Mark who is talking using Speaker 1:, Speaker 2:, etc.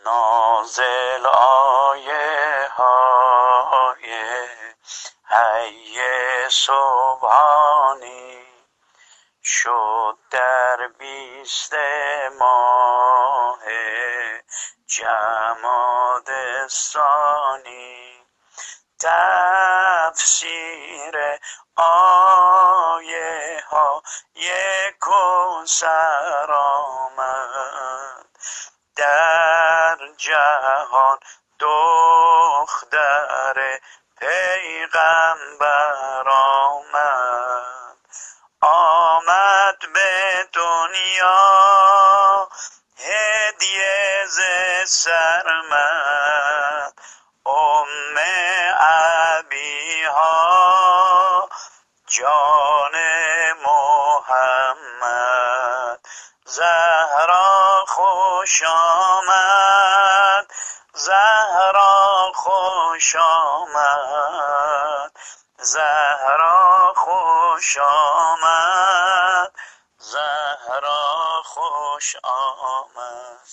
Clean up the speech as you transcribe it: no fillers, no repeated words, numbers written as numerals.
Speaker 1: نازل آیه های حی سبحانی شد در 20 ماه جماد ثانی. تفسیر آیه ها کوثر آمد در جهان دختر پیغمبر آمد به دنیا هدیه ز سرمد ام ابیها جان محمد. زهرا خوش آمد زهرا خوش آمد زهرا خوش آمد زهرا خوش آمد.